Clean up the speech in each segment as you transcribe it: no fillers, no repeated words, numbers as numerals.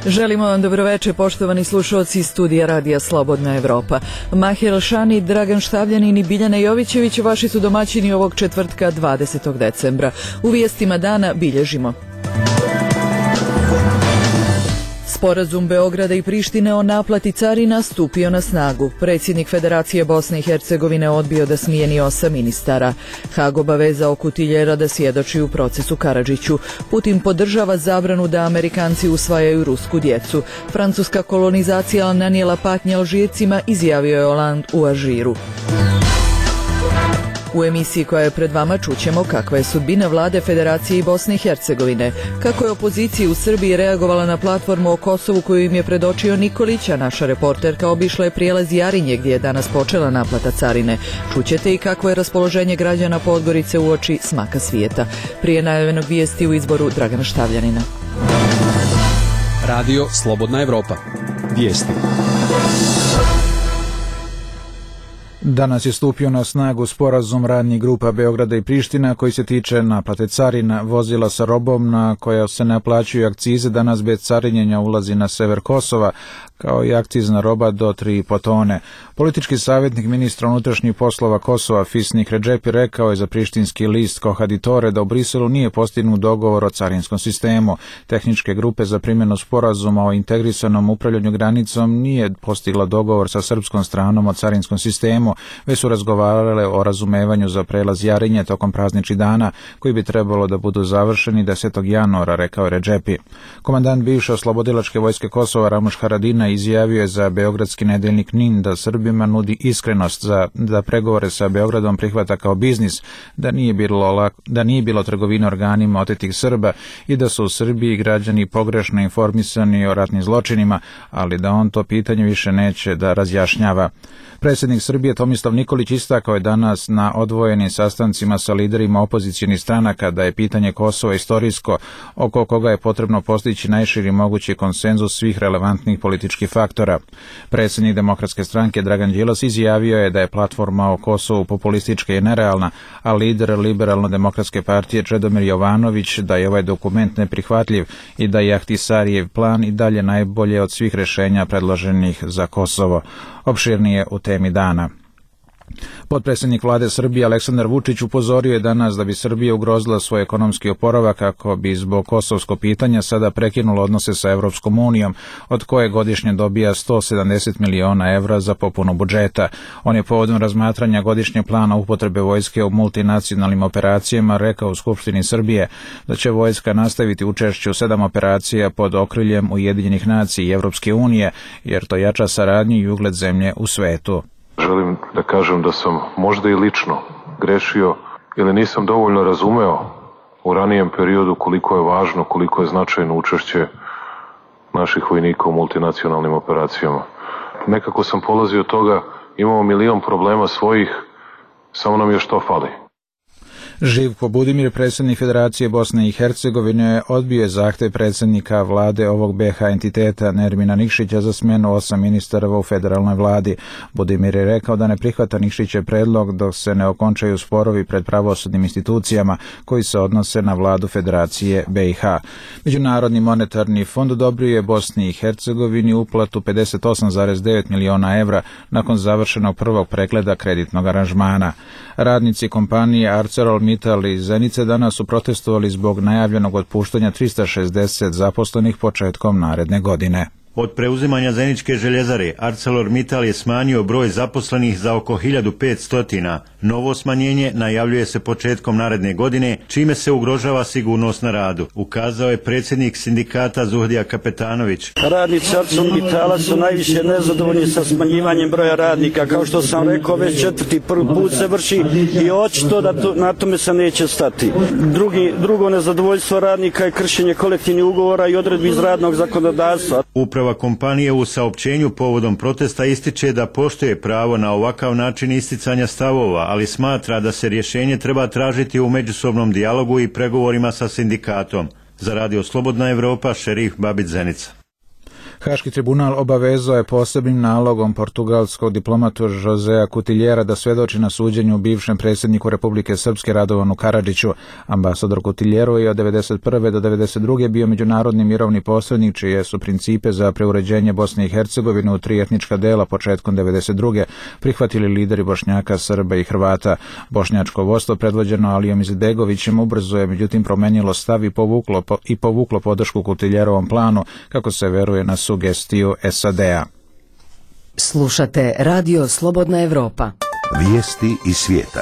Želimo vam dobroveče, poštovani slušalci studija Radija Slobodna Evropa. Mahir Šani, Dragan Štavljanin i Biljana Jovićević vaši su domaćini ovog četvrtka 20. decembra. U vijestima dana bilježimo: Sporazum Beograda i Prištine o naplati carina stupio na snagu. Predsjednik Federacije Bosne i Hercegovine odbio da smijeni 8 ministara. Hag obavezao Kutiljera da svjedoči u procesu Karadžiću. Putin podržava zabranu da Amerikanci usvajaju rusku djecu. Francuska kolonizacija nanijela patnje Alžircima, izjavio je Hollande u Alžiru. U emisiji koja je pred vama čućemo kakva je sudbina vlade Federacije i Bosne i Hercegovine, kako je opozicija u Srbiji reagovala na platformu o Kosovu koju im je predočio Nikolić, a naša reporterka obišla je prijelaz Jarinje gdje je danas počela naplata carine. Čućete i kakvo je raspoloženje građana Podgorice uoči smaka svijeta. Prije najavljenog vijesti u izboru Dragana Štavljanina. Radio Slobodna Evropa. Vijesti. Danas je stupio na snagu sporazum radnih grupa Beograda i Priština koji se tiče naplate carina. Vozila sa robom na koja se naplaćuju akcize danas bez carinjenja ulazi na sever Kosova, kao i akcizna roba do 3,5 tone. Politički savjetnik ministra unutrašnjih poslova Kosova Fisnik Redžepi rekao je za prištinski list Kohaditore da u Briselu nije postignut dogovor o carinskom sistemu. Tehničke grupe za primjenu sporazuma o integrisanom upravljanju granicom nije postigla dogovor sa srpskom stranom o carinskom sistemu, već su razgovarale o razumevanju za prelaz Jarinje tokom prazničnih dana, koji bi trebalo da budu završeni 10. januara, rekao je Redžepi. Komandant bivše oslobodilačke vojske Kosova Ramuš Haradina izjavio je za beogradski nedeljnik NIN da Srbima nudi iskrenost da pregovore sa Beogradom prihvata kao biznis, da nije bilo trgovine organima otetih Srba i da su u Srbiji građani pogrešno informisani o ratnim zločinima, ali da on to pitanje više neće da razjašnjava. Predsjednik Srbije Tomislav Nikolić istakao je danas na odvojenim sastancima sa liderima opozicionih stranaka da je pitanje Kosova istorijsko, oko koga je potrebno postići najširi mogući konsenzus svih relevantnih političkih faktora. Predsjednik Demokratske stranke Dragan Đilas izjavio je da je platforma o Kosovu populistička i nerealna, a lider Liberalno-demokratske partije Čedomir Jovanović da je ovaj dokument neprihvatljiv i da je Ahtisarijev plan i dalje najbolje od svih rješenja predloženih za Kosovo. Opširnije u temi dana. Potpredsjednik vlade Srbije Aleksandar Vučić upozorio je danas da bi Srbija ugrozila svoj ekonomski oporavak ako bi zbog kosovskog pitanja sada prekinulo odnose sa Evropskom unijom, od koje godišnje dobija 170 miliona evra za popunu budžeta. On je povodom razmatranja godišnjeg plana upotrebe vojske u multinacionalnim operacijama rekao u Skupštini Srbije da će vojska nastaviti učešće u 7 operacija pod okriljem Ujedinjenih nacija i Evropske unije, jer to jača saradnju i ugled zemlje u svetu. Želim da kažem da sam možda i lično grešio ili nisam dovoljno razumeo u ranijem periodu koliko je važno, koliko je značajno učešće naših vojnika u multinacionalnim operacijama. Nekako sam polazio od toga, imamo milion problema svojih, samo nam još to fali. Živko Budimir, predsjednik Federacije Bosne i Hercegovine, odbio je zahtev predsjednika vlade ovog BiH entiteta Nermina Nikšića za smjenu 8 ministara u federalnoj vladi. Budimir je rekao da ne prihvata Nikšićev predlog dok se ne okončaju sporovi pred pravosudnim institucijama koji se odnose na vladu Federacije BiH. Međunarodni monetarni fond odobrio je Bosni i Hercegovini uplatu 58,9 miliona evra nakon završenog prvog pregleda kreditnog aranžmana. Radnici kompanije ArcelorMittal iz Zenice danas su protestovali zbog najavljenog otpuštanja 360 zaposlenih početkom naredne godine. Od preuzimanja Zeničke željezare, ArcelorMittal je smanjio broj zaposlenih za oko 1500. Novo smanjenje najavljuje se početkom naredne godine, čime se ugrožava sigurnost na radu, ukazao je predsjednik sindikata Zuhdija Kapetanović. Radnici ArcelorMittala su najviše nezadovoljni sa smanjivanjem broja radnika. Kao što sam rekao, već prvi put se vrši i očito da na tome se neće stati. Drugo nezadovoljstvo radnika je kršenje kolektivnih ugovora i odredbi iz radnog zakonodavstva. Uprava kompanije u saopćenju povodom protesta ističe da poštuje pravo na ovakav način isticanja stavova, ali smatra da se rješenje treba tražiti u međusobnom dijalogu i pregovorima sa sindikatom. Za Radio Slobodna Evropa, Šerif Babić, Zenica. Haški tribunal obavezao je posebnim nalogom portugalskog diplomatu Josea Cutiljera da svedoči na suđenju bivšem predsjedniku Republike Srpske Radovanu Karadžiću. Ambasador Cutiljeru je od 1991. do 1992. bio međunarodni mirovni posrednik, čije su principe za preuređenje Bosne i Hercegovine u 3 etnička dela početkom 1992. prihvatili lideri Bošnjaka, Srba i Hrvata. Bošnjačko vodstvo predvođeno Alijom Izetbegovićem ubrzo je međutim promenilo stav i povuklo podršku Cutiljerovom planu, kako se veruje na sugestiju SAD-a. Slušate Radio Slobodna Evropa. Vijesti iz svijeta.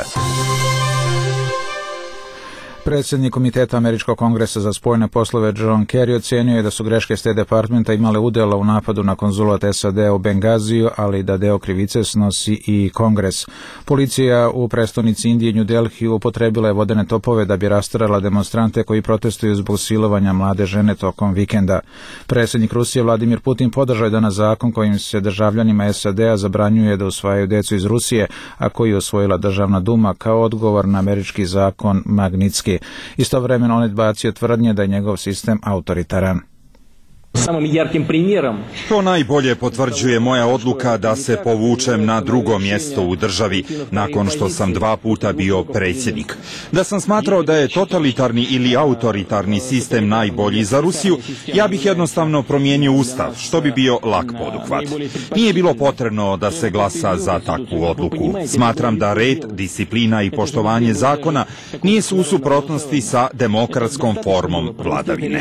Predsjednik Komiteta Američkog kongresa za spoljne poslove John Kerry ocenio je da su greške State Departmenta imale udjela u napadu na konzulat SAD u Bengaziju, ali da deo krivice snosi i Kongres. Policija u prestonici Indije New Delhi upotrebila je vodene topove da bi rasterala demonstrante koji protestuju zbog silovanja mlade žene tokom vikenda. Predsjednik Rusije Vladimir Putin podržao je danas zakon kojim se državljanima SAD-a zabranjuje da usvajaju decu iz Rusije, a koji je usvojila državna duma kao odgovor na američki zakon Magnitski. Istovremeno on je odbacio tvrdnje da je njegov sistem autoritaran. To najbolje potvrđuje moja odluka da se povučem na drugo mjesto u državi nakon što sam 2 puta bio predsjednik. Da sam smatrao da je totalitarni ili autoritarni sistem najbolji za Rusiju, ja bih jednostavno promijenio ustav, što bi bio lak poduhvat. Nije bilo potrebno da se glasa za takvu odluku. Smatram da red, disciplina i poštovanje zakona nisu u suprotnosti sa demokratskom formom vladavine.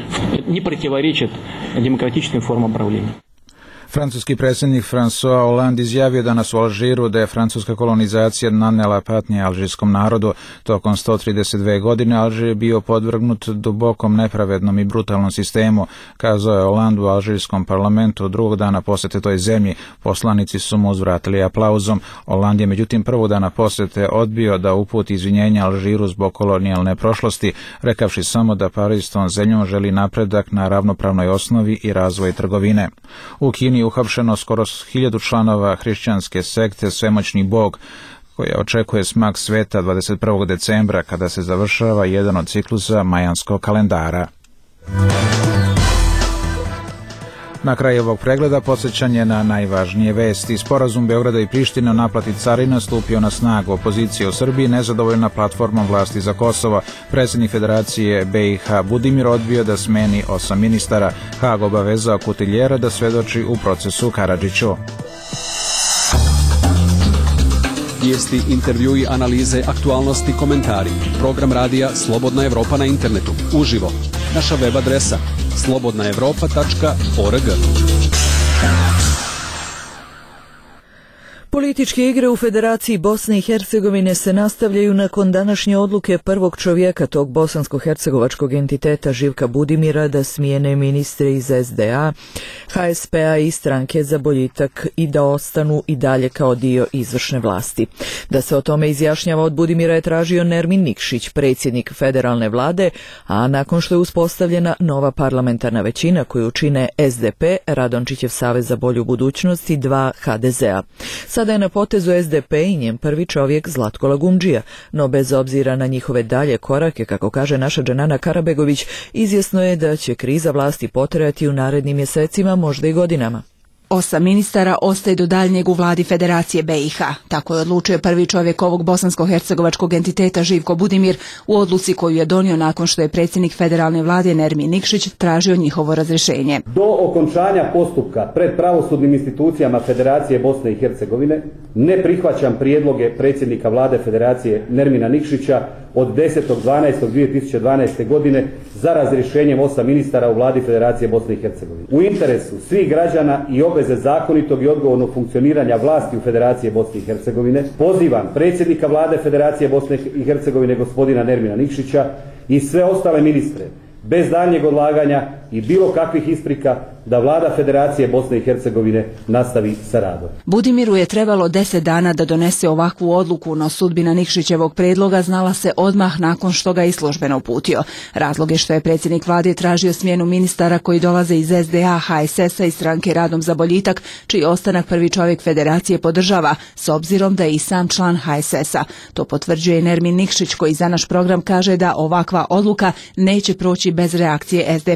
Демократичную форму управления. Francuski predsjednik François Hollande izjavio danas u Alžiru da je francuska kolonizacija nanela patnje alžirskom narodu. Tokom 132 godine Alžir je bio podvrgnut dubokom nepravednom i brutalnom sistemu, kazao je Hollande u alžirskom parlamentu drugog dana posjete toj zemlji. Poslanici su mu uzvratili aplauzom. Hollande je međutim prvog dana posjete odbio da uputi izvinjenja Alžiru zbog kolonijalne prošlosti, rekavši samo da Pariz tom zemljom želi napredak na ravnopravnoj osnovi i razvoj trgovine. U Kini uhapšeno skoro 1000 članova hrišćanske sekte Svemoćni Bog, koja očekuje smak sveta 21. decembra kada se završava jedan od ciklusa majanskog kalendara. Na kraju ovog pregleda podsjećanje na najvažnije vesti. Sporazum Beograda i Prištine o naplati carina stupio na snagu. Opozicija u Srbiji nezadovoljna platformom vlasti za Kosovo. Predsjednik Federacije BiH Budimir odbio da smeni 8 ministara. Hag obavezao Cutiljera da svedoči u procesu Karadžiću. Vijesti, intervjui, analize, aktualnosti, komentari. Program radija Slobodna Evropa na internetu. Uživo. Naša web adresa slobodnaevropa.org. Političke igre u Federaciji Bosne i Hercegovine se nastavljaju nakon današnje odluke prvog čovjeka tog bosansko-hercegovačkog entiteta Živka Budimira da smijene ministre iz SDA, HSP-a i Stranke za boljitak i da ostanu i dalje kao dio izvršne vlasti. Da se o tome izjašnjava od Budimira je tražio Nermin Nikšić, predsjednik federalne vlade, a nakon što je uspostavljena nova parlamentarna većina koju čine SDP, Radončićev savez za bolju budućnost i 2 HDZ-a. Sada je na potezu SDP i njen prvi čovjek Zlatko Lagumdžija, no bez obzira na njihove dalje korake, kako kaže naša Dženana Karabegović, izvjesno je da će kriza vlasti potrajati u narednim mjesecima, možda i godinama. 8 ministara ostaje do daljnjeg u vladi Federacije BiH. Tako je odlučio prvi čovjek ovog bosansko-hercegovačkog entiteta Živko Budimir u odluci koju je donio nakon što je predsjednik federalne vlade Nermin Nikšić tražio njihovo razrješenje. Do okončanja postupka pred pravosudnim institucijama Federacije Bosne i Hercegovine ne prihvaćam prijedloge predsjednika vlade Federacije Nermina Nikšića od 10.12.2012. godine za razrješenjem 8 ministara u vladi Federacije Bosne i Hercegovine. U interesu svih građana i obveze zakonitog i odgovornog funkcioniranja vlasti u Federaciji Bosne i Hercegovine pozivam predsjednika vlade Federacije Bosne i Hercegovine gospodina Nermina Nikšića i sve ostale ministre bez daljnjeg odlaganja i bilo kakvih isprika da vlada Federacije Bosne i Hercegovine nastavi sa radom. Budimiru je trebalo 10 dana da donese ovakvu odluku, no sudbina Nikšićevog predloga znala se odmah nakon što ga je službeno uputio. Razlog je što je predsjednik vlade tražio smjenu ministara koji dolaze iz SDA, HSS-a i Stranke Radom za boljitak, čiji ostanak prvi čovjek Federacije podržava, s obzirom da je i sam član HSS-a. To potvrđuje Nermin Nikšić koji za naš program kaže da ovakva odluka neće proći bez reakcije SDP-a,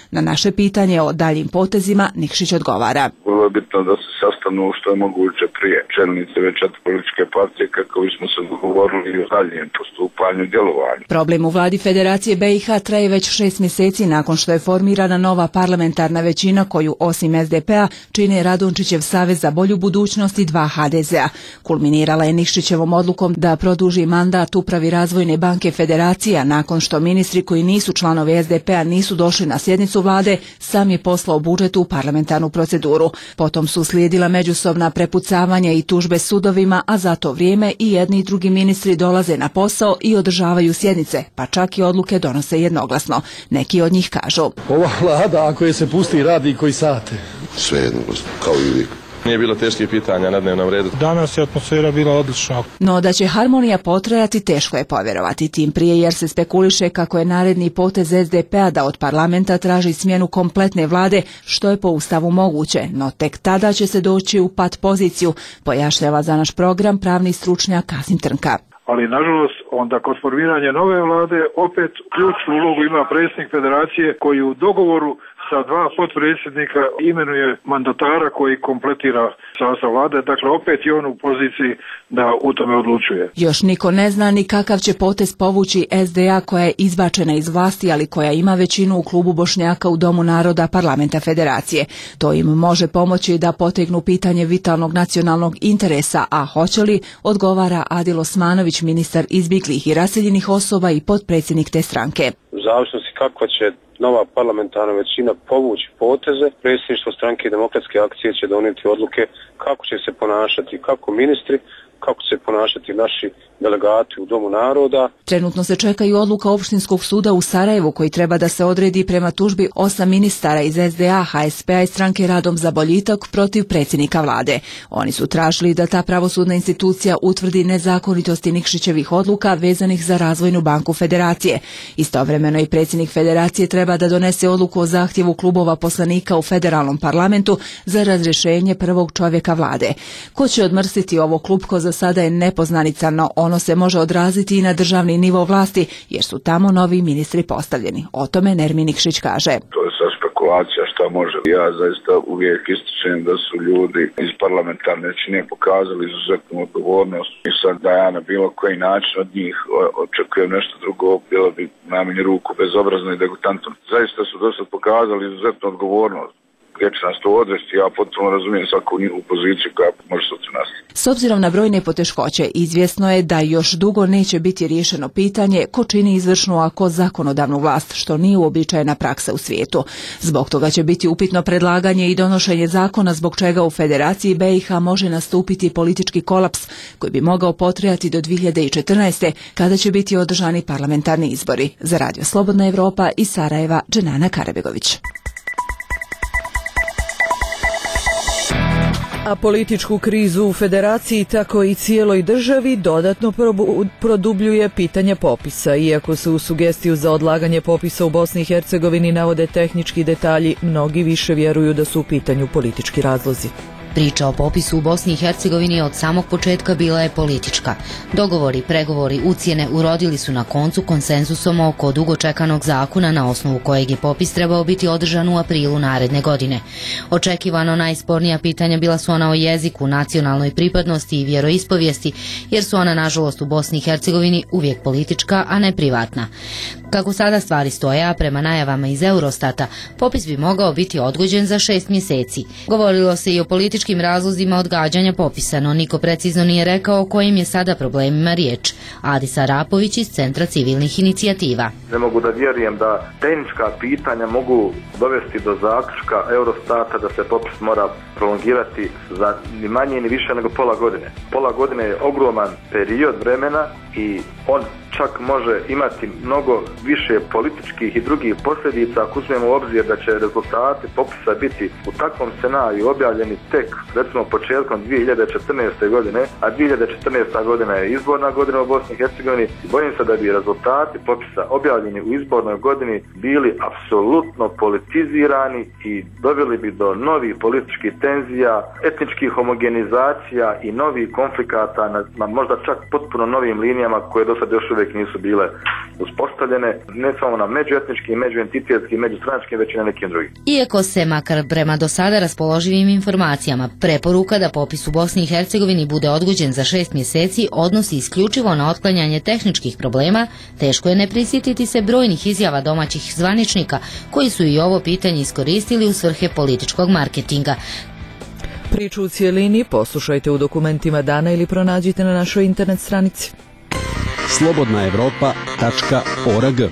Na naše pitanje o daljim potezima Nikšić odgovara. Vrlo je bitno da se sastanu što je moguće prije čelnici već 4 političke partije kako bismo se dogovorili o daljem postupanju i djelovanju. Problem u vladi Federacije BiH traje već 6 mjeseci nakon što je formirana nova parlamentarna većina koju osim SDP-a čine Radončićev Savez za bolju budućnost i 2 HDZ-a. Kulminirala je Nikšićevom odlukom da produži mandat upravi Razvojne banke Federacije, a nakon što ministri koji nisu članovi SDP-a nisu došli na sjednicu vlade, sam je poslao budžet u parlamentarnu proceduru. Potom su slijedila međusobna prepucavanja i tužbe sudovima, a za to vrijeme i jedni i drugi ministri dolaze na posao i održavaju sjednice, pa čak i odluke donose jednoglasno. Neki od njih kažu: ova vlada, ako je se pusti, radi koji sate. Sve jednoglasno, kao i uvijek. Nije bilo teških pitanja na dnevnom redu. Danas je atmosfera bila odlična. No da će harmonija potrajati teško je povjerovati, tim prije jer se spekuliše kako je naredni potez SDP-a da od parlamenta traži smjenu kompletne vlade, što je po ustavu moguće, no tek tada će se doći u pat poziciju, pojašnjava za naš program pravni stručnjak Kasim Trnka. Ali nažalost onda kod formiranja nove vlade opet ključnu ulogu ima predsjednik Federacije koji u dogovoru sa 2 potpredsjednika imenuje mandatara koji kompletira sastav vlade, dakle opet je on u poziciji da u tome odlučuje. Još niko ne zna ni kakav će potez povući SDA koja je izbačena iz vlasti, ali koja ima većinu u klubu Bošnjaka u Domu naroda parlamenta Federacije. To im može pomoći da potegnu pitanje vitalnog nacionalnog interesa, a hoće li, odgovara Adil Osmanović, ministar izbjeglih i raseljenih osoba i potpredsjednik te stranke. U zavisnosti kakva će nova parlamentarna većina povući poteze, predsjedništvo stranke Demokratske akcije će donijeti odluke kako će se ponašati kako ministri, kako će se ponašati naši delegati u Domu naroda. Trenutno se čeka i odluka Opštinskog suda u Sarajevu koji treba da se odredi prema tužbi 8 ministara iz SDA, HSP-a i stranke Radom za boljitak protiv predsjednika vlade. Oni su tražili da ta pravosudna institucija utvrdi nezakonitosti Nikšićevih odluka vezanih za Razvojnu banku Federacije. Istovremeno i predsjednik Federacije treba da donese odluku o zahtjevu klubova poslanika u federalnom parlamentu za razrješenje prvog čovjeka vlade. Ko će odmrstiti ovo klupko za sada je nepoznanica, no ono se može odraziti i na državni nivo vlasti, jer su tamo novi ministri postavljeni. O tome Nermin Nikšić kaže: To je sad spekulacija šta može. Ja zaista uvijek ističem da su ljudi iz parlamentarne većine pokazali izuzetnu odgovornost i sad da ja na bilo koji način od njih očekujem nešto drugo, bilo bi najmanje ruku bezobrazno i degutantno. Zaista su dosad pokazali izuzetnu odgovornost. Gdje će nas to odvesti, ja potpuno razumijem svaku njihovu poziciju koja može sutra nastati. S obzirom na brojne poteškoće, izvjesno je da još dugo neće biti riješeno pitanje ko čini izvršnu, a ko zakonodavnu vlast, što nije uobičajena praksa u svijetu. Zbog toga će biti upitno predlaganje i donošenje zakona zbog čega u Federaciji BiH može nastupiti politički kolaps koji bi mogao potrajati do 2014. kada će biti održani parlamentarni izbori. Za Radio Slobodna Evropa iz Sarajeva, Dženana Karabegović. A političku krizu u Federaciji, tako i cijeloj državi, dodatno produbljuje pitanje popisa. Iako se u sugestiju za odlaganje popisa u Bosni i Hercegovini navode tehnički detalji, mnogi više vjeruju da su u pitanju politički razlozi. Priča o popisu u Bosni i Hercegovini od samog početka bila je politička. Dogovori, pregovori, ucjene urodili su na koncu konsenzusom oko dugo čekanog zakona na osnovu kojeg je popis trebao biti održan u aprilu naredne godine. Očekivano najspornija pitanja bila su ona o jeziku, nacionalnoj pripadnosti i vjeroispovijesti, jer su ona nažalost u Bosni i Hercegovini uvijek politička, a ne privatna. Kako sada stvari stoje, a prema najavama iz Eurostata, popis bi mogao biti odgođen za 6 mjeseci. Govorilo se i o političkim razlozima odgađanja popisa, no niko precizno nije rekao o kojim je sada problemima riječ. Adis Arapović iz Centra civilnih inicijativa. Ne mogu da vjerujem da tehnička pitanja mogu dovesti do zaključka Eurostata da se popis mora prolongirati za ni manje ni više nego pola godine. Pola godine je ogroman period vremena i on čak može imati mnogo više političkih i drugih posljedica ako uzmemo u obzir da će rezultati popisa biti u takvom scenariju objavljeni tek recimo početkom 2014. godine, a 2014. godina je izborna godina u Bosni i Hercegovini. Bojim se da bi rezultati popisa objavljeni u izbornoj godini bili apsolutno politizirani i doveli bi do novih političkih tenzija, etničkih homogenizacija i novih konflikata na možda čak potpuno novim linijama koje do sad još uvijek uvijek nisu bile uspostavljene, ne samo na međuetničkim, međuentitetskim, međustranačkim, već i na nekim drugim. Iako se, makar prema do sada raspoloživim informacijama, preporuka da popis u Bosni i Hercegovini bude odgođen za 6 mjeseci odnosi isključivo na otklanjanje tehničkih problema, teško je ne prisjetiti se brojnih izjava domaćih zvaničnika koji su i ovo pitanje iskoristili u svrhe političkog marketinga. Priču u cijelini poslušajte u dokumentima dana ili pronađite na našoj internet stranici. slobodnaevropa.org.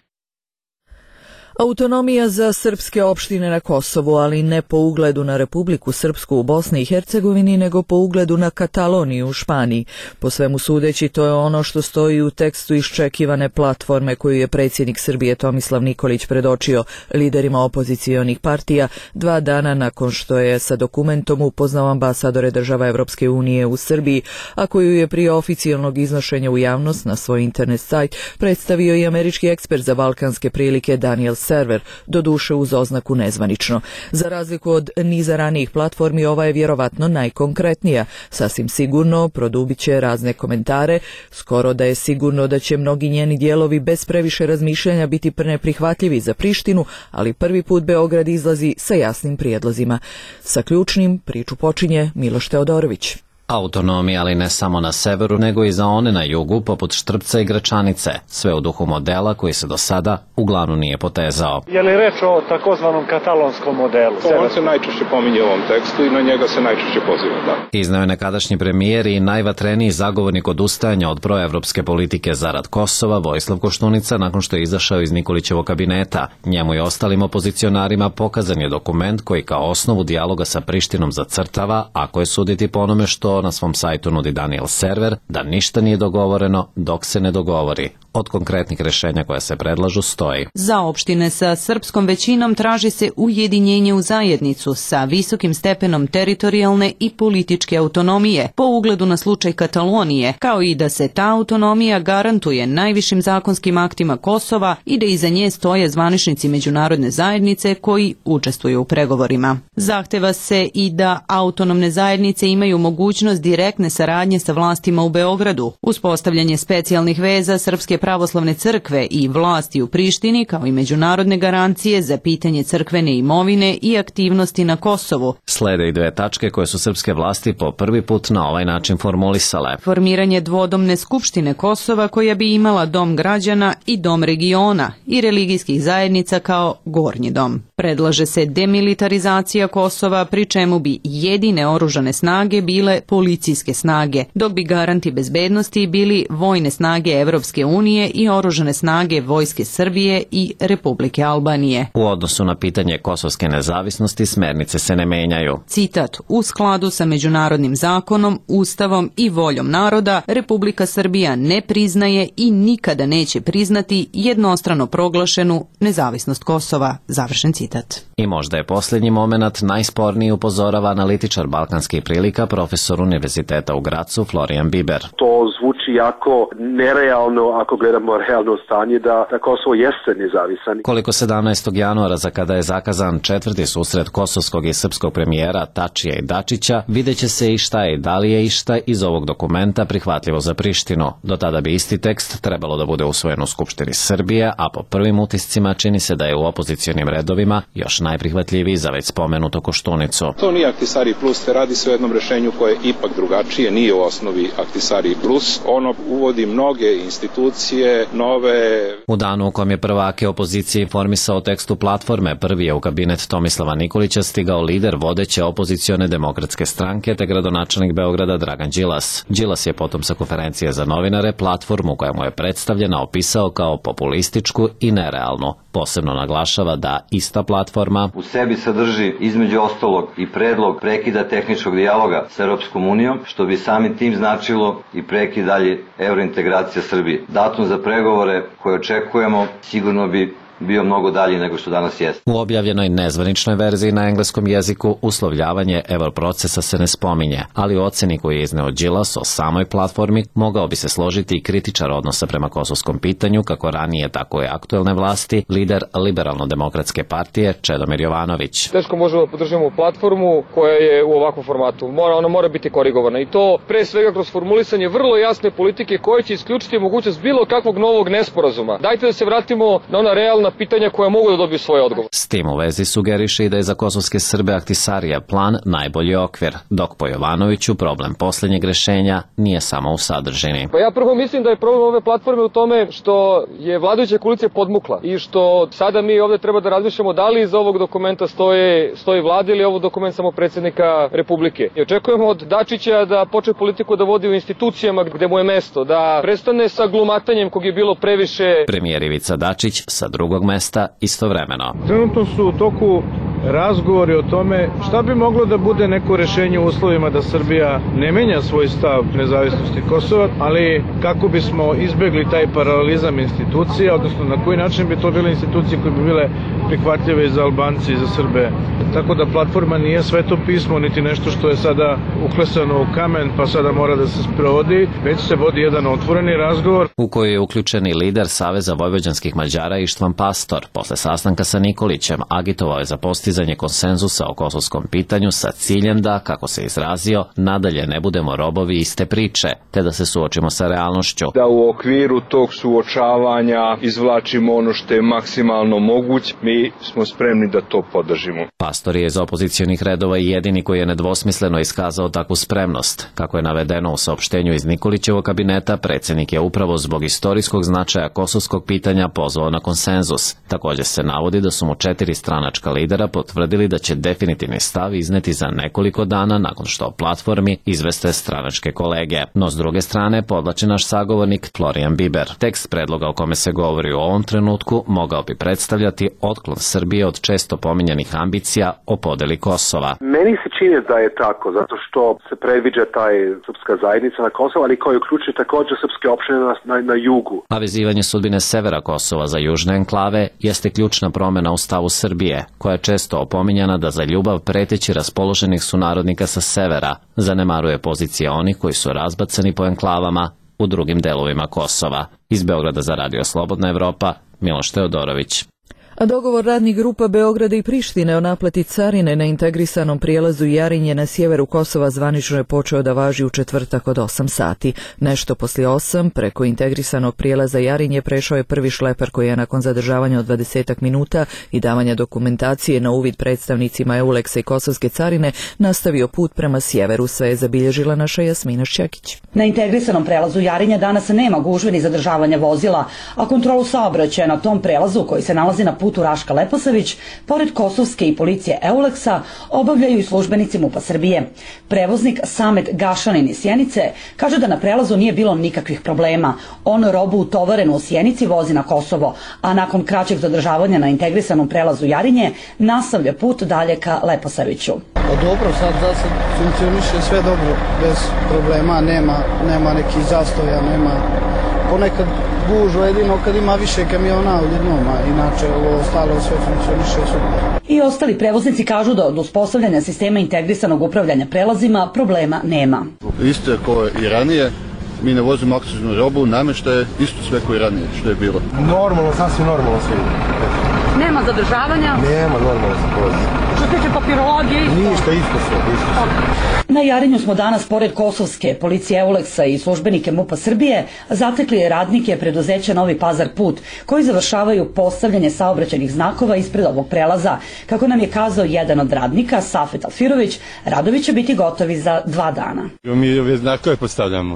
Autonomija za srpske opštine na Kosovu, ali ne po ugledu na Republiku Srpsku u Bosni i Hercegovini, nego po ugledu na Kataloniju u Španiji. Po svemu sudeći, to je ono što stoji u tekstu iščekivane platforme koju je predsjednik Srbije Tomislav Nikolić predočio liderima opozicionih partija 2 dana nakon što je sa dokumentom upoznao ambasadore država Evropske unije u Srbiji, a koju je prije oficijalnog iznošenja u javnost na svoj internet sajt predstavio i američki ekspert za balkanske prilike Daniel Server, doduše uz oznaku nezvanično. Za razliku od niza ranijih platformi, ova je vjerovatno najkonkretnija. Sasvim sigurno produbit će razne komentare, skoro da je sigurno da će mnogi njeni dijelovi bez previše razmišljanja biti neprihvatljivi za Prištinu, ali prvi put Beograd izlazi sa jasnim prijedlozima. Sa ključnim priču počinje Miloš Teodorović. Autonomija, ali ne samo na severu, nego i za one na jugu, poput Štrpca i Gračanice, sve u duhu modela koji se do sada uglavnom nije potezao. Je li reč o takozvanom katalonskom modelu? On se najčešće pominje u ovom tekstu i na njega se najčešće poziva, da. Izneo je nekadašnji premijer i najvatreniji zagovornik odustajanja od proevropske politike zarad Kosova, Vojislav Koštunica, nakon što je izašao iz Nikolićevog kabineta. Njemu i ostalim opozicionarima pokazan je dokument koji kao osnovu dijaloga sa Prištinom zacrtava, ako je suditi po onome što na svom sajtu nudi Daniel Server, da ništa nije dogovoreno dok se ne dogovori. Od konkretnih rješenja koja se predlažu stoji: za opštine sa srpskom većinom traži se ujedinjenje u zajednicu sa visokim stepenom teritorijalne i političke autonomije po ugledu na slučaj Katalonije, kao i da se ta autonomija garantuje najvišim zakonskim aktima Kosova i da iza nje stoje zvaničnici međunarodne zajednice koji učestvuju u pregovorima. Zahteva se i da autonomne zajednice imaju mogućnost direktne saradnje sa vlastima u Beogradu, uspostavljanje specijalnih veza Srpske pravoslavne crkve i vlasti u Prištini, kao i međunarodne garancije za pitanje crkvene imovine i aktivnosti na Kosovu. Slede i 2 tačke koje su srpske vlasti po prvi put na ovaj način formulisale. Formiranje dvodomne skupštine Kosova koja bi imala dom građana i dom regiona i religijskih zajednica kao gornji dom. Predlaže se demilitarizacija Kosova, pri čemu bi jedine oružane snage bile policijske snage, dok bi garanti bezbednosti bili vojne snage Evropske unije i oružane snage Vojske Srbije i Republike Albanije. U odnosu na pitanje kosovske nezavisnosti smernice se ne menjaju. Citat: u skladu sa međunarodnim zakonom, ustavom i voljom naroda, Republika Srbija ne priznaje i nikada neće priznati jednostrano proglašenu nezavisnost Kosova. Završen citat. I možda je posljednji moment najsporniji, upozorava analitičar balkanskih prilika, profesor Univerziteta u Gracu Florian Biber. To zvuči jako nerealno ako gledamo realno stanje da Kosovo jeste nezavisan. Koliko 17. januara, za kada je zakazan 4. susret kosovskog i srpskog premijera Tačija i Dačića, vidjet će se i šta je i da li je išta iz ovog dokumenta prihvatljivo za Prištinu. Do tada bi isti tekst trebalo da bude usvojen u Skupštini Srbije, a po prvim utiscima čini se da je u opozicionim redovima još najprihvatljiviji za već spomenuto Koštunicu. To nije Ahtisari plus, te radi se o jednom rešenju koje je ipak drugačije, nije u osnovi Ahtisari plus. Ono uvodi mnoge institucije, nove... U danu u kom je prvake opozicije informisao o tekstu platforme, prvi je u kabinet Tomislava Nikolića stigao lider vodeće opozicione demokratske stranke te gradonačelnik Beograda Dragan Đilas. Đilas je potom sa konferencije za novinare platformu koja mu je predstavljena opisao kao populističku i nerealnu. Posebno naglašava da ista platforma u sebi sadrži između ostalog i predlog prekida tehničkog dijaloga s Europskom unijom, što bi samim tim značilo i prekid dalje eurointegracija Srbije. Datum za pregovore koje očekujemo sigurno bi bio mnogo dalji nego što danas jeste. U objavljenoj nezvaničnoj verziji na engleskom jeziku uslovljavanje Europrocesa se ne spominje, ali u oceni koju je izneo Đilas o samoj platformi mogao bi se složiti i kritičar odnosa prema kosovskom pitanju, kako ranije, tako i aktuelne vlasti, lider Liberalno-demokratske partije Čedomir Jovanović. Teško možemo da podržimo platformu koja je u ovakvom formatu. Ona mora biti korigovana i to pre svega kroz formulisanje vrlo jasne politike koja će isključiti mogućnost bilo kakvog novog nesporazuma. Dajte da se vratimo na ona realna pitanja koja mogu da dobiju svoj odgovor. S tim u vezi sugeriše i da je za kosovske Srbe Ahtisarijev plan najbolji okvir, dok po Jovanoviću problem posljednjeg rešenja nije samo u sadržini. Pa ja prvo mislim da je problem ove platforme u tome što je vladajuća koalicija podmukla i što sada mi ovde treba da razmišljamo da li iza ovog dokumenta stoji vlada ili je ovo dokument samo predsjednika Republike. I očekujemo od Dačića da počne politiku da vodi u institucijama gde mu je mesto, da prestane sa glumatanjem kog je bilo previše. Premijer Ivica Dačić sa drugog mesta istovremeno. Trenutno su u toku razgovori o tome šta bi moglo da bude neko rešenje u uslovima da Srbija ne menja svoj stav nezavisnosti Kosova, ali kako bismo izbegli taj paralelizam institucija, odnosno na koji način bi to bile institucije koje bi bile prihvatljive i za Albance i za Srbe. Tako da platforma nije sveto pismo, niti nešto što je sada uklesano u kamen pa sada mora da se sprovodi, već se vodi jedan otvoreni razgovor. U koji je uključen i lider Saveza vojvođanskih Mađara Ištvan Pastor. Posle sastanka sa Nikolićem agitovao je za postizanje konsenzusa o kosovskom pitanju sa ciljem da, kako se izrazio, nadalje ne budemo robovi iste priče, te da se suočimo sa realnošću. Da u okviru tog suočavanja izvlačimo ono što je maksimalno moguć, mi smo spremni da to podržimo. Pastor je iz opozicionih redova i jedini koji je nedvosmisleno iskazao takvu spremnost. Kako je navedeno u saopštenju iz Nikolićevog kabineta, predsjednik je upravo zbog istorijskog značaja kosovskog pitanja pozvao na konsenzus. Također se navodi da su mu 4 stranačka lidera potvrdili da će definitivni stav izneti za nekoliko dana nakon što o platformi izveste stranačke kolege. No s druge strane podlači naš sagovornik Florijan Biber. Tekst predloga o kome se govori u ovom trenutku mogao bi predstavljati otklon Srbije od često pominjanih ambicija o podeli Kosova. Meni se čini da je tako, zato što se predviđa taj srpska zajednica na Kosovo, ali koji uključuje također srpske opštine na jugu. A vezivanje sudbine severa Kosova za južne enklave jeste ključna promjena u stavu Srbije, koja je često opominjana da za ljubav preteći raspoloženih sunarodnika sa severa zanemaruje pozicije onih koji su razbacani po enklavama u drugim delovima Kosova. Iz Beograda za Radio Slobodna Evropa, Miloš Teodorović. A dogovor radnih grupa Beograda i Prištine o naplati carine na integrisanom prijelazu Jarinje na sjeveru Kosova zvanično je počeo da važi u četvrtak od 8 sati. Nešto poslije 8, preko integrisanog prijelaza Jarinje prešao je prvi šleper koji je nakon zadržavanja od 20 minuta i davanja dokumentacije na uvid predstavnicima EULEX-a i Kosovske carine nastavio put prema sjeveru. Sve je zabilježila naša Jasmina Šćekić. Na integrisanom prelazu Jarinje danas nema gužve ni zadržavanja vozila, a kontrolu saobraćaja na tom prelazu koji se nalazi na putu Raška Leposavić, pored Kosovske i policije EULEX-a, obavljaju i službenici MUP-a Srbije. Prevoznik Samet Gašanin iz Sjenice kaže da na prelazu nije bilo nikakvih problema. On robu utovarenu u Sjenici vozi na Kosovo, a nakon kraćeg zadržavanja na integrisanom prelazu Jarinje nastavlja put dalje ka Leposaviću. Dobro, sad funkcioniše sve dobro, bez problema, nema nekih zastoja, nema ponekad gužva jedino kad ima više kamiona odjednom, a inače ovo ostalo sve funkcioniše super. I ostali prevoznici kažu da od uspostavljanja sistema integrisanog upravljanja prelazima problema nema. Isto je kao i ranije, mi ne vozimo akciznu robu, namještaje, isto sve kao i ranije što je bilo. Normalno, sasvim normalno sve. Nema zadržavanja? Nema, normalno se vozi. Što se tiče papirologije isto? Ništa, isto sve. Na Jarinju smo danas, pored Kosovske, policije EULEX-a i službenike MUP-a Srbije, zatekli radnike preduzeća Novi Pazar Put, koji završavaju postavljanje saobraćajnih znakova ispred ovog prelaza. Kako nam je kazao jedan od radnika, Safet Alfirović, radovi će biti gotovi za 2 dana. Mi ove znakove postavljamo.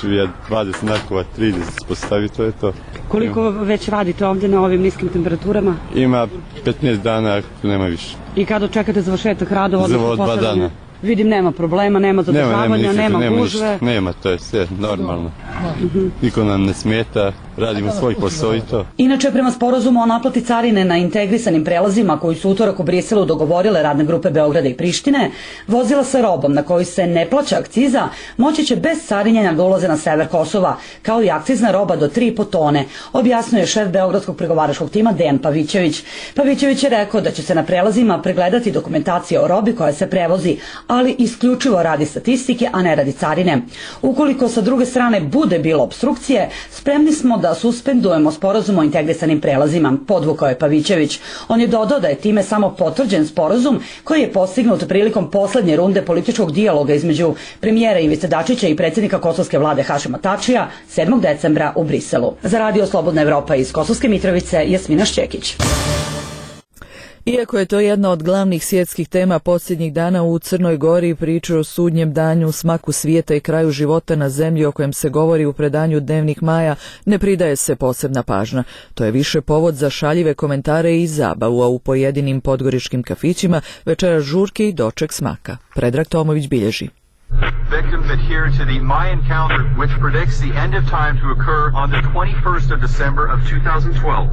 20 znakova, 30 postavi, to je to. Koliko već radite ovdje na ovim niskim temperaturama? Ima 15 dana, ako nema više. I kada očekate završetak radova? Za 2 dana. Vidim, nema problema, nema zadržavanja, nema gužve. Nema, to je sve normalno. Niko nam ne smeta, radimo svoj posao i to. Inače, prema sporazumu o naplati carine na integrisanim prelazima koji su utorak u Briselu dogovorile radne grupe Beograda i Prištine, vozila sa robom na koju se ne plaća akciza moći će bez carinjenja da ulaze na sever Kosova, kao i akcizna roba do 3,5 tone, objasnio je šef beogradskog pregovaračkog tima Dejan Pavićević. Pavićević je rekao da će se na prelazima pregledati dokumentacija o robi koja se prevozi, ali isključivo radi statistike, a ne radi carine. Ukoliko sa druge strane bude bilo opstrukcije, spremni smo da suspendujemo sporazum o integrisanim prelazima, podvukao je Pavićević. On je dodao da je time samo potvrđen sporazum koji je postignut prilikom poslednje runde političkog dijaloga između premijera Ivice Dačića i predsjednika kosovske vlade Hašima Tačija 7. decembra u Briselu. Za Radio Slobodna Evropa iz Kosovske Mitrovice, Jasmina Šćekić. Iako je to jedna od glavnih svjetskih tema posljednjih dana u Crnoj Gori, priča o sudnjem danju, smaku svijeta i kraju života na zemlji o kojem se govori u predanju Dnevnik Maja, ne pridaje se posebna pažnja. To je više povod za šaljive komentare i zabavu, a u pojedinim podgoričkim kafićima večera žurke i doček smaka. Predrag Tomović bilježi. Victims adhere to the Mayan calendar, which predicts the end of time to occur on the 21st of December of 2012.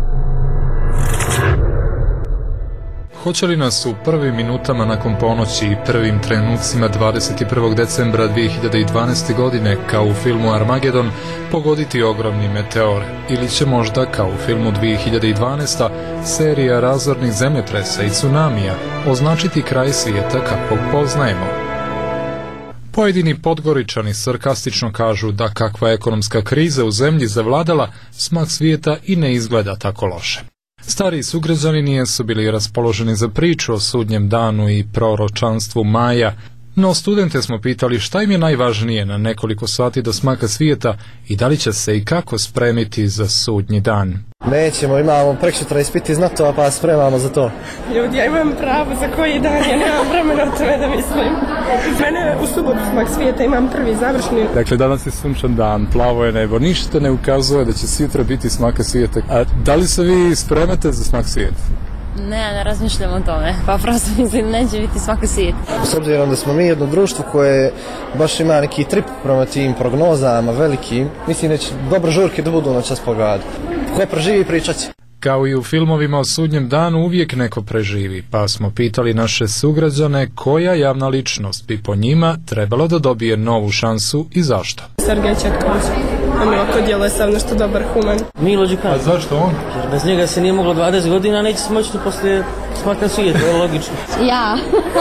Hoće li nas u prvim minutama nakon ponoći i prvim trenucima 21. decembra 2012. godine, kao u filmu Armagedon, pogoditi ogromni meteor? Ili će možda, kao u filmu 2012. serija razornih zemljotresa i tsunamija, označiti kraj svijeta kakvog poznajemo? Pojedini Podgoričani sarkastično kažu da kakva ekonomska kriza u zemlji zavladala, smak svijeta i ne izgleda tako loše. Stariji sugrađani nijesu bili raspoloženi za priču o sudnjem danu i proročanstvu Maja, no studente smo pitali šta im je najvažnije na nekoliko sati do smaka svijeta i da li će se i kako spremiti za sudnji dan. Nećemo, imamo preksutra ispiti iz NATO-a pa spremamo za to. Ljudi, ja imam pravo za koji dan, ja nemam vremena o tome da mislim. Mene u subotu smak svijeta imam prvi završni. Dakle, danas je sunčan dan, plavo je nebo, ništa ne ukazuje da će sutra biti smaka svijeta. A da li se vi spremate za smak svijeta? Ne razmišljam o tome, pa prosto mislim neće biti svaki svijet. S obzirom da smo mi jedno društvo koje baš ima neki trip prema tim prognozama velikim, mislim da će dobre žurke da budu noćas pogadati. Ko preživi pričat će. Kao i u filmovima o sudnjem danu uvijek neko preživi, pa smo pitali naše sugrađane koja javna ličnost bi po njima trebalo da dobije novu šansu i zašto. Sergej Četković. A mi oko djelo je sam nešto dobar human. Milo Đukanović. A zašto on? Jer bez njega se nije moglo 20 godina, neće se moći poslije smaka svijeta, to je logično. Ja.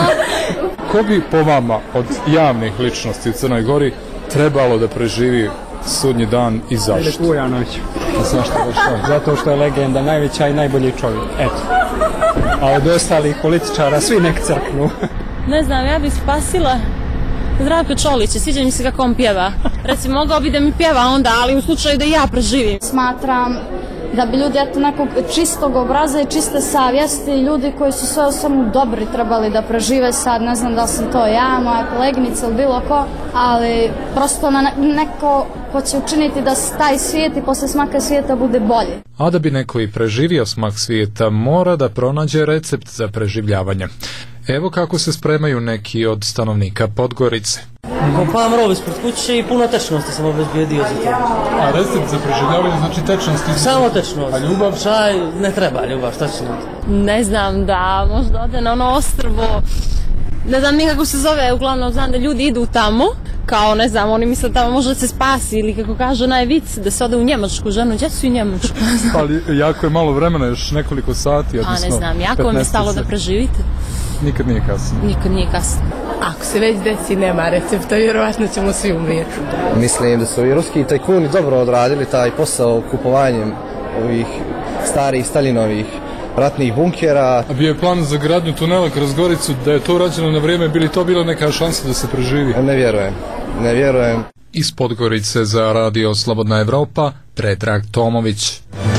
Ko bi po vama od javnih ličnosti u Crnoj Gori trebalo da preživi sudnji dan i zašto? Vujanović. Zašto baš to? Zato što je legenda, najveća i najbolji čovjek. Eto. A od ostalih političara svi nek crknu. Ne znam, ja bih spasila Zdravko Čolića, sviđa mi se kako on pjeva. Recimo, mogao bi da mi pjeva onda, ali u slučaju da ja preživim. Smatram da bi ljudi nekog čistog obraza i čiste savjesti, ljudi koji su sve u svemu dobri trebali da prežive sad, ne znam da li sam to ja, moja koleginica ili bilo ko, ali prosto neko ko će učiniti da taj svijet i posle smaka svijeta bude bolji. A da bi neko i preživio smak svijeta, mora da pronađe recept za preživljavanje. Evo kako se spremaju neki od stanovnika Podgorice. Kopam rov ispred kuće i puno tečnosti sam obezbijedio za to. A recept za preživljavanje znači tečnosti? Samo tečnost. A ljubav? Čaj, ne treba ljubav, šta će nam? Ne znam, da možda ode na ono ostrvo, ne znam nikako se zove, uglavnom znam da ljudi idu tamo, kao ne znam, oni misle tamo može da se spasi ili kako kaže onaj vic, da se ode u Njemačku, ženu, gdje su i Njemačku? Ali jako je malo vremena, još nekoliko sati, odnosno 15. A ne znam, jako vam je stalo da preživite? Nikad nije kasno. Nikad nije kasno. Ako se već desi nema recepta, vjerovatno ćemo svi umrijeti. Mislim da su i ruski tajkuni dobro odradili taj posao kupovanjem ovih starih Stalinovih ratnih bunkera. A bio je plan za gradnju tunela kroz Goricu, da je to urađeno na vrijeme, bi li to bila neka šansa da se preživi? Ne vjerujem. Iz Podgorice za Radio Slobodna Evropa, Predrag Tomović.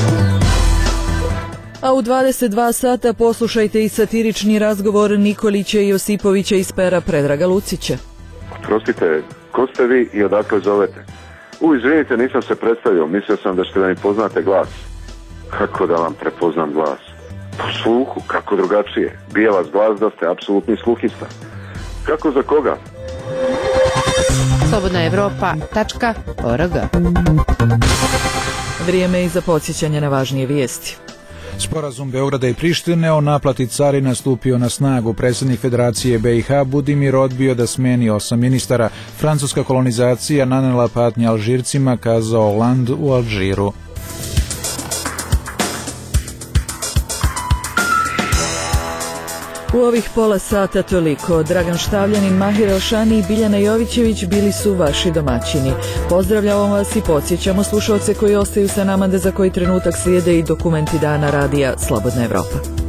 A u 22 sata poslušajte i satirični razgovor Nikolića i Josipovića iz pera Predraga Lucića. Prostite, ko ste vi i odakle zovete? Izvinite, nisam se predstavio, mislio sam da ćete da mi poznate glas. Kako da vam prepoznam glas? Po sluhu, kako drugačije. Bije vas glas da ste apsolutni sluhista. Kako za koga? slobodnaevropa.org. Vrijeme je i za podsjećanje na važnije vijesti. Sporazum Beograda i Prištine o naplati carina stupio na snagu. Predsjednik Federacije BiH Budimir odbio da smeni 8 ministara. Francuska kolonizacija nanela patnje Alžircima, kazao Hollande u Alžiru. U ovih pola sata toliko. Dragan Štavljanin, Mahir Elšani i Biljana Jovićević bili su vaši domaćini. Pozdravljamo vas i podsjećamo slušalce koji ostaju sa nama da za koji trenutak slijede i dokumenti dana radija Slobodna Evropa.